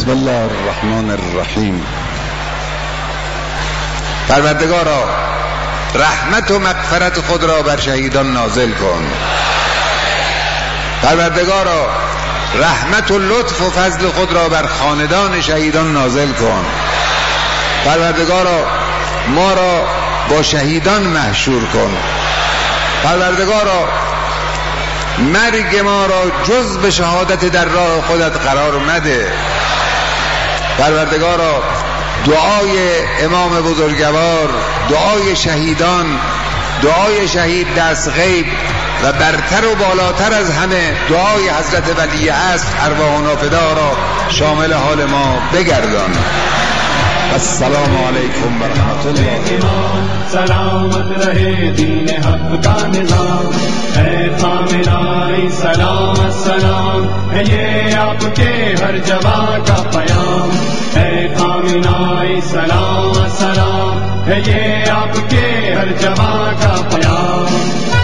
بسم الله الرحمن الرحیم. پروردگارا رحمت و مغفرت خود را بر شهیدان نازل کن. پروردگارا رحمت و لطف و فضل خود را بر خاندان شهیدان نازل کن. پروردگارا ما را با شهیدان محشور کن. پروردگارا مرگ ما را جز به شهادت در راه خودت قرار مده. پروردگارا دعای امام بزرگوار، دعای شهیدان، دعای شهید دست غیب و برتر و بالاتر از همه دعای حضرت ولی عصر ارواحنا فدا را شامل حال ما بگردان. السلام علیکم و رحمت الله. سلامت رہے دین حق کا نظام، اے خامنائی سلام السلام، ہے یہ آپ کے ہر جوان کا پیام، اے خامنائی سلام السلام، ہے یہ آپ کے ہر جوان کا پیام۔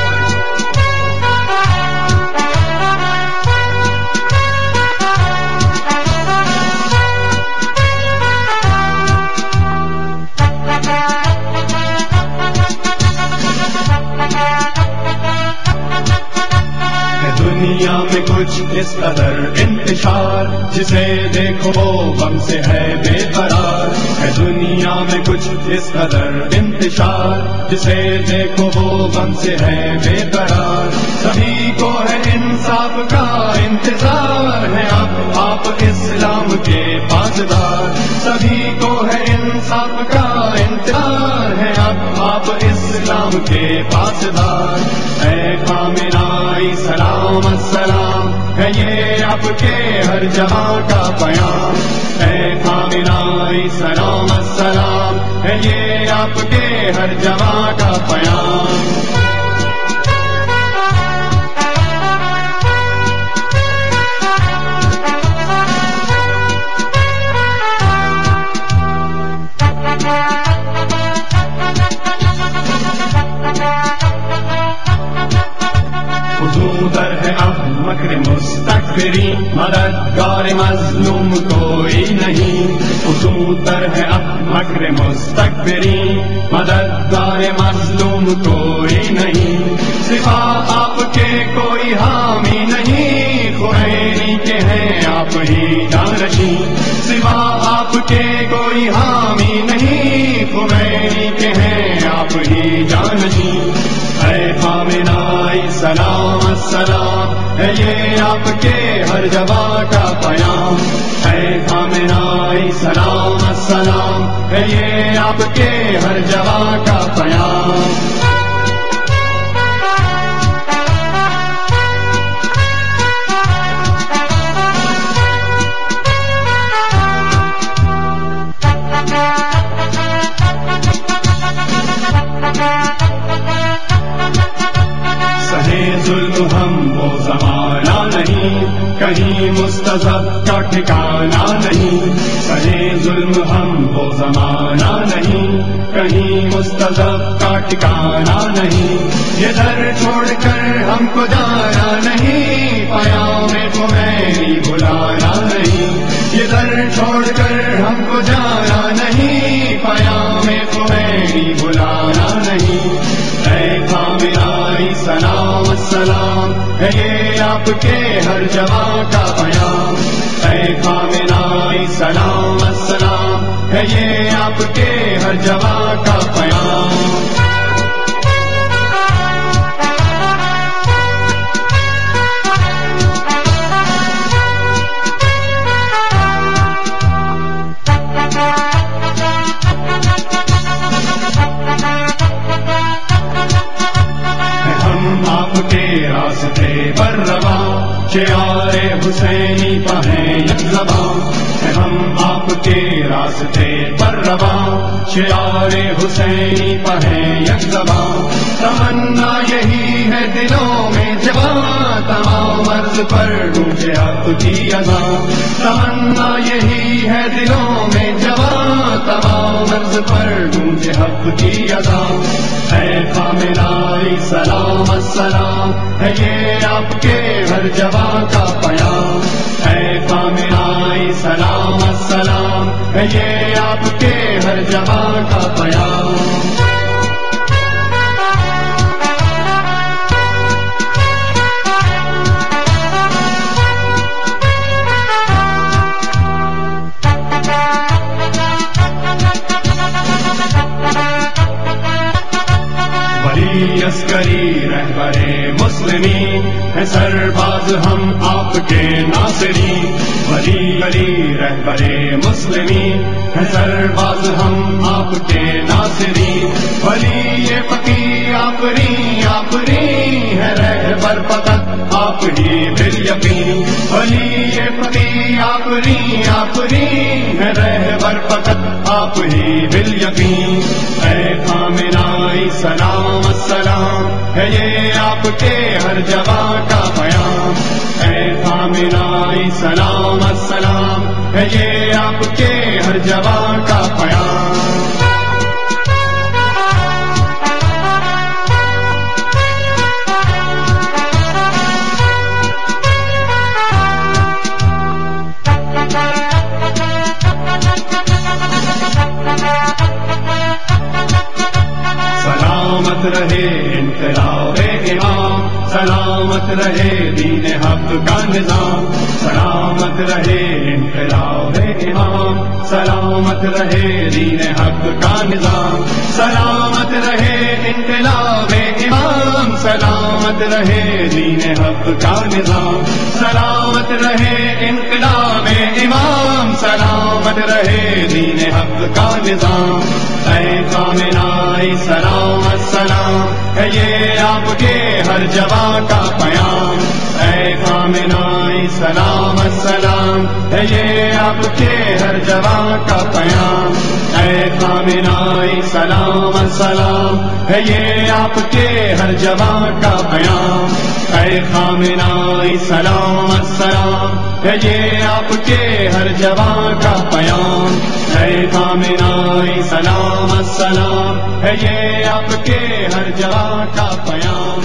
دنیا میں کچھ اس قدر انتشار، جسے دیکھو وہ غم سے ہے بے قرار، ہے دنیا میں کچھ اس قدر انتشار، جسے دیکھو وہ غم سے ہے بے قرار۔ سبھی کو ہے انصاف کا انتظار، ہے آپ اسلام کے پاسدار، سبھی کو ہے انصاف کا انتظار، ہے آپ اسلام کے پاسدار۔ اے خامنائی سلام السلام، ہے یہ آپ کے ہر جہاں کا پیام، اے خامنائی سلام السلام، ہے یہ آپ کے ہر جہاں کا پیام۔ در ہے اب مکر مستکبری، مددگار مظلوم کوئی نہیں، در ہے اب مکر مستکبری، مددگار مظلوم کوئی نہیں، سوا آپ کے کوئی حامی نہیں، خمینی کے ہیں آپ ہی جانشین، سوا آپ کے کوئی حامی نہیں، خمینی کے ہیں آپ ہی جانشین۔ اے خامنائی سلام السلام، ہے یہ آپ کے ہر جوان کا پیام، اے خامنائی سلام السلام، ہے یہ آپ کے ہر جوان کا پیام۔ ظلم ہم وہ زمانہ نہیں، کہیں مستضعف کا ٹھکانہ نہیں، سہے ظلم ہم وہ زمانہ نہیں، کہیں مستضعف کا ٹھکانہ نہیں، یہ در چھوڑ کر ہم کو جانا نہیں، پیام خمینی بلانا نہیں، یہ در چھوڑ کر ہم کو جانا نہیں، پیام خمینی بلانا نہیں۔ اے خامنائی سلام السلام، ہے یہ آپ کے ہر جوان کا پیام، اے خامنائی سلام السلام، ہے یہ آپ کے ہر جوان کا پیام۔ راستے پر رواں شعار حسینی پہیں یک زباں، ہم آپ کے راستے پر رواں شعار حسینی پہیں یک زباں، تمنا یہی ہے دلوں میں جوان، تمام عرض پر گونجے حق کی اذاں، تمنا یہی ہے دلوں میں جوان، تمام عرض پر گونجے حق کی اذاں۔ اے خامنائی سلام السلام، ہے یہ آپ کے ہر جوان کا پیام، اے خامنائی سلام ہے یہ آپ کے ہر جوان کا پیام. ولی عسکری رہبر مسلمین ہے سرباز ہم آپ کے ناصرین. ولی علی رہبر مسلمین ہے سرباز ہم آپ کے ناصرین. ولی فقی آفرین آفرین ہے رہبر فقط آپ ہی بالیقین. ولی فقی آفرین آفرین ہے رہبر فقط آپ ہی بالیقین. اے خامنائی سلام السلام ہے یہ آپ کے ہر جوان کا پیام. اے خامنائی سلام السلام ہے یہ آپ کے ہر جوان کا پیام. سلامت رہے انقلاب امام، سلامت رہے دین حق کا نظام. سلامت رہے انقلاب امام، سلامت رہے دین حق کا نظام. سلامت رہے انقلاب امام، سلامت رہے دین حق کا نظام. سلامت رہے انقلاب امام، سلامت رہے دین حق کا نظام. اے خامنائی سلام السلام ہے یہ آپ کے ہر جوان کا پیام. اے خامنائی سلام السلام ہے یہ آپ کے ہر جوان کا پیام. اے خامنائی سلام السلام ہے یہ آپ کے ہر جوان کا پیام. اے خامنائی سلام السلام ہے یہ آپ کے ہر جوان کا پیام. اے خامنائی سلام السلام ہے یہ آپ کے ہر جوان کا پیام.